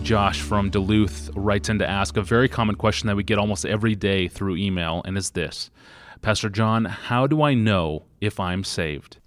Josh from Duluth writes in to ask a very common question that we get almost every day through email, and is this: Pastor John, how do I know if I'm saved?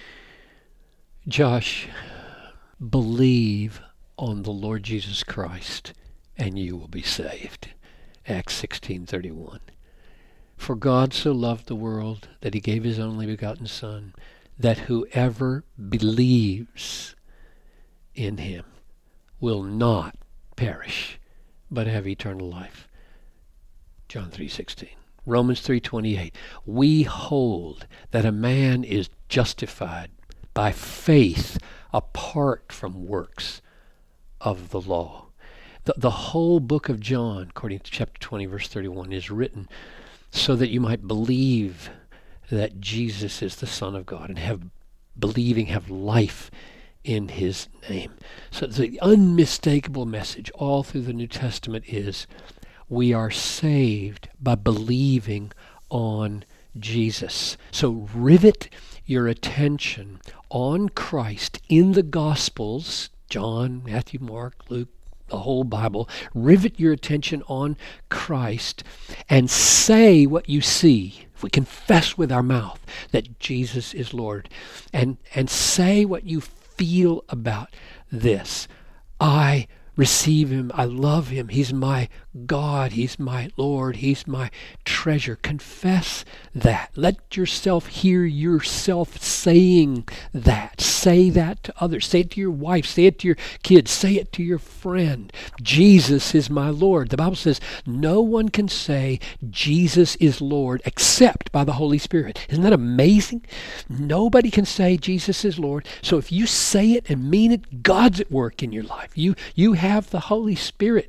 Josh, believe on the Lord Jesus Christ, and you will be saved. Acts 16:31. For God so loved the world that he gave his only begotten Son, that whoever believes in him will not perish, but have eternal life. John 3:16. Romans 3:28. We hold that a man is justified by faith apart from works of the law. The whole book of John, according to chapter 20, verse 31, is written so that you might believe that Jesus is the Son of God and have life in his name. So the unmistakable message all through the New Testament is we are saved by believing on Jesus. So rivet your attention on Christ in the Gospels, John, Matthew, Mark, Luke, the whole Bible. Rivet your attention on Christ and say what you see. If we confess with our mouth that Jesus is Lord, and say what you feel about this. I receive him. I love him. He's my God. He's my Lord. He's my treasure. Confess that. Let yourself hear yourself saying that. Say that to others. Say it to your wife. Say it to your kids. Say it to your friend. Jesus is my Lord. The Bible says no one can say Jesus is Lord except by the Holy Spirit. Isn't that amazing? Nobody can say Jesus is Lord. So if you say it and mean it, God's at work in your life. You have the Holy Spirit.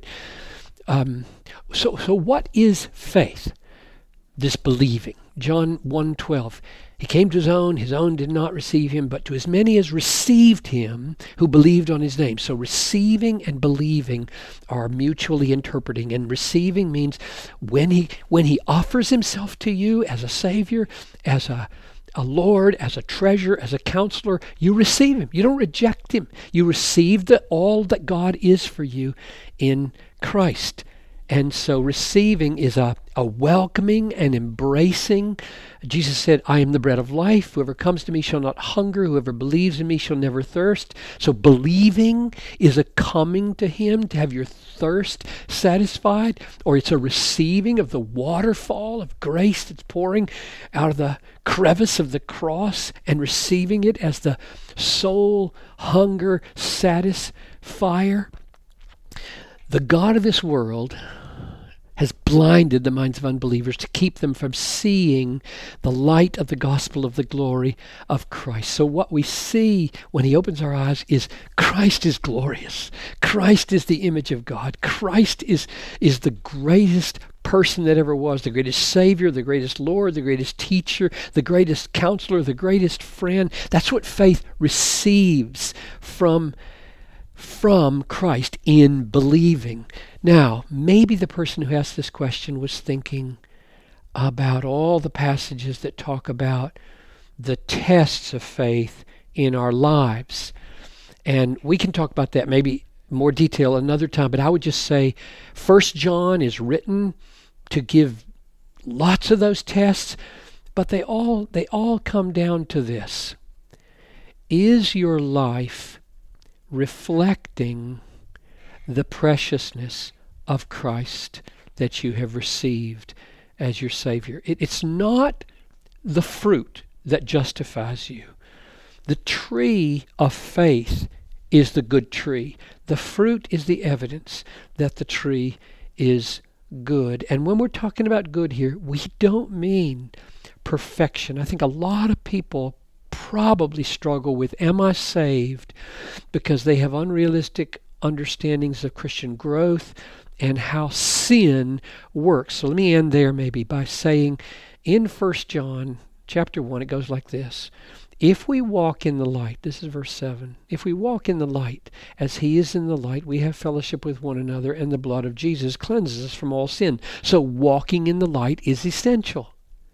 So what is faith? This believing. John 1:12. He came to his own did not receive him, but to as many as received him, who believed on his name. So receiving and believing are mutually interpreting, and receiving means when he offers himself to you as a Savior, as a Lord, as a treasure, as a counselor, you receive him. You don't reject him. You receive all that God is for you in Christ. And so receiving is a welcoming and embracing. Jesus said, I am the bread of life. Whoever comes to me shall not hunger. Whoever believes in me shall never thirst. So believing is a coming to him to have your thirst satisfied, or it's a receiving of the waterfall of grace that's pouring out of the crevice of the cross and receiving it as the soul hunger satisfier. The God of this world has blinded the minds of unbelievers to keep them from seeing the light of the gospel of the glory of Christ. So what we see when he opens our eyes is Christ is glorious. Christ is the image of God. Christ is the greatest person that ever was, the greatest Savior, the greatest Lord, the greatest teacher, the greatest counselor, the greatest friend. That's what faith receives from Christ in believing. Now, maybe the person who asked this question was thinking about all the passages that talk about the tests of faith in our lives. And we can talk about that maybe more detail another time, but I would just say 1 John is written to give lots of those tests, but they all come down to this. Is your life reflecting the preciousness of Christ that you have received as your Savior? It's not the fruit that justifies you. The tree of faith is the good tree. The fruit is the evidence that the tree is good. And when we're talking about good here, we don't mean perfection. I think a lot of people probably struggle with, am I saved? Because they have unrealistic understandings of Christian growth and how sin works. So let me end there maybe by saying in 1 John chapter 1, it goes like this. If we walk in the light, this is verse 7, if we walk in the light as he is in the light, we have fellowship with one another, and the blood of Jesus cleanses us from all sin. So walking in the light is essential.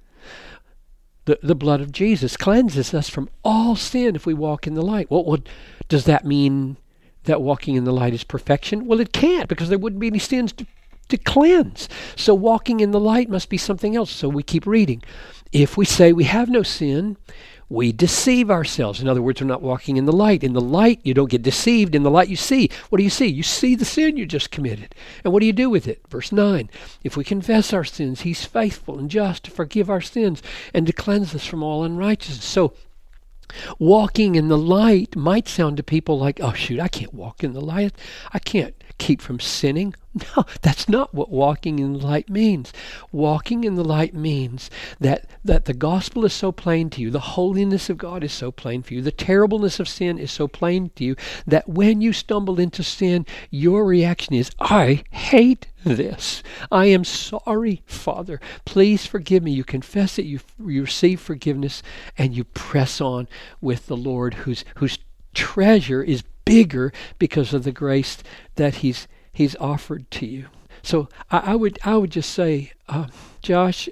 The blood of Jesus cleanses us from all sin if we walk in the light. What does that mean that walking in the light is perfection? Well, it can't, because there wouldn't be any sins to cleanse. So walking in the light must be something else. So we keep reading. If we say we have no sin, we deceive ourselves. In other words, we're not walking in the light. In the light, you don't get deceived. In the light, you see. What do you see? You see the sin you just committed. And what do you do with it? Verse 9, if we confess our sins, he's faithful and just to forgive our sins and to cleanse us from all unrighteousness. So walking in the light might sound to people like, oh, shoot, I can't walk in the light. I can't keep from sinning. No, that's not what walking in the light means. Walking in the light means that the gospel is so plain to you, the holiness of God is so plain for you, the terribleness of sin is so plain to you, that when you stumble into sin, your reaction is, I hate this. I am sorry, Father. Please forgive me. You confess it, you receive forgiveness, and you press on with the Lord, whose treasure is bigger because of the grace that He's offered to you. So I would just say, Josh,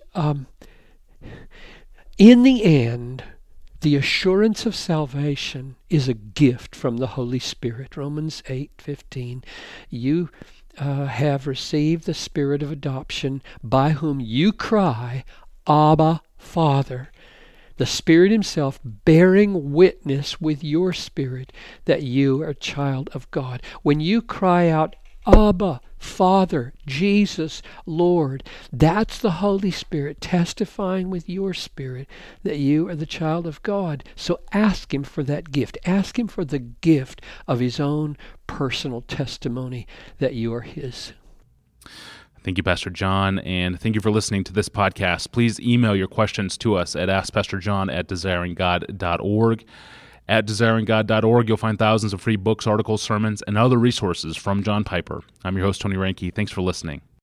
in the end, the assurance of salvation is a gift from the Holy Spirit. Romans 8:15. You have received the Spirit of adoption, by whom you cry, Abba, Father. The Spirit Himself bearing witness with your spirit that you are a child of God. When you cry out, Abba, Father, Jesus, Lord, that's the Holy Spirit testifying with your spirit that you are the child of God. So ask Him for that gift. Ask Him for the gift of His own personal testimony that you are His. Thank you, Pastor John, and thank you for listening to this podcast. Please email your questions to us at askpastorjohn@desiringgod.org. At desiringgod.org, you'll find thousands of free books, articles, sermons, and other resources from John Piper. I'm your host, Tony Reinke. Thanks for listening.